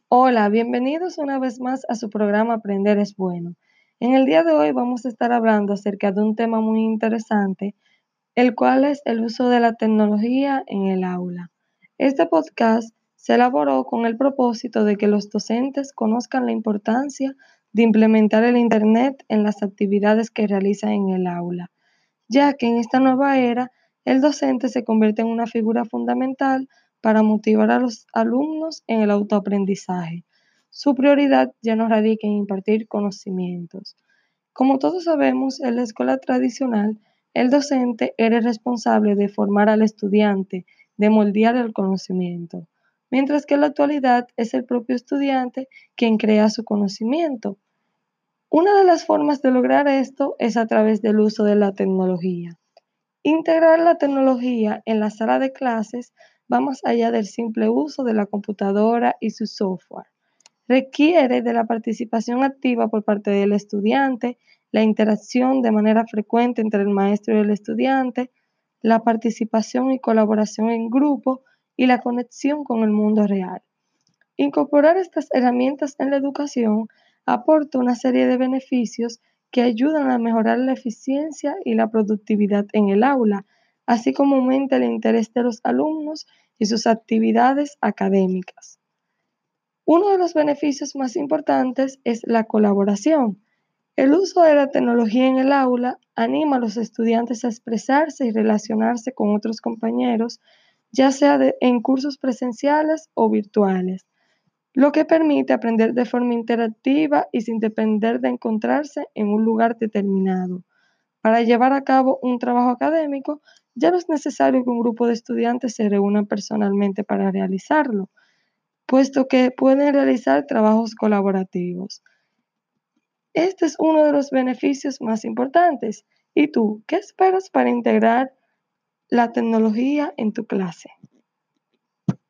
Hola, bienvenidos una vez más a su programa Aprender es bueno. En el día de hoy vamos a estar hablando acerca de un tema muy interesante, el cual es el uso de la tecnología en el aula. Este podcast se elaboró con el propósito de que los docentes conozcan la importancia de implementar el Internet en las actividades que realizan en el aula, ya que en esta nueva era el docente se convierte en una figura fundamental para motivar a los alumnos en el autoaprendizaje. Su prioridad ya no radica en impartir conocimientos. Como todos sabemos, en la escuela tradicional, el docente era el responsable de formar al estudiante, de moldear el conocimiento, mientras que en la actualidad es el propio estudiante quien crea su conocimiento. Una de las formas de lograr esto es a través del uso de la tecnología. Integrar la tecnología en la sala de clases va más allá del simple uso de la computadora y su software. Requiere de la participación activa por parte del estudiante, la interacción de manera frecuente entre el maestro y el estudiante, la participación y colaboración en grupo y la conexión con el mundo real. Incorporar estas herramientas en la educación aporta una serie de beneficios que ayudan a mejorar la eficiencia y la productividad en el aula, así como aumenta el interés de los alumnos y sus actividades académicas. Uno de los beneficios más importantes es la colaboración. El uso de la tecnología en el aula anima a los estudiantes a expresarse y relacionarse con otros compañeros, ya sea en cursos presenciales o virtuales, lo que permite aprender de forma interactiva y sin depender de encontrarse en un lugar determinado. Para llevar a cabo un trabajo académico, ya no es necesario que un grupo de estudiantes se reúnan personalmente para realizarlo, puesto que pueden realizar trabajos colaborativos. Este es uno de los beneficios más importantes. ¿Y tú, qué esperas para integrar la tecnología en tu clase?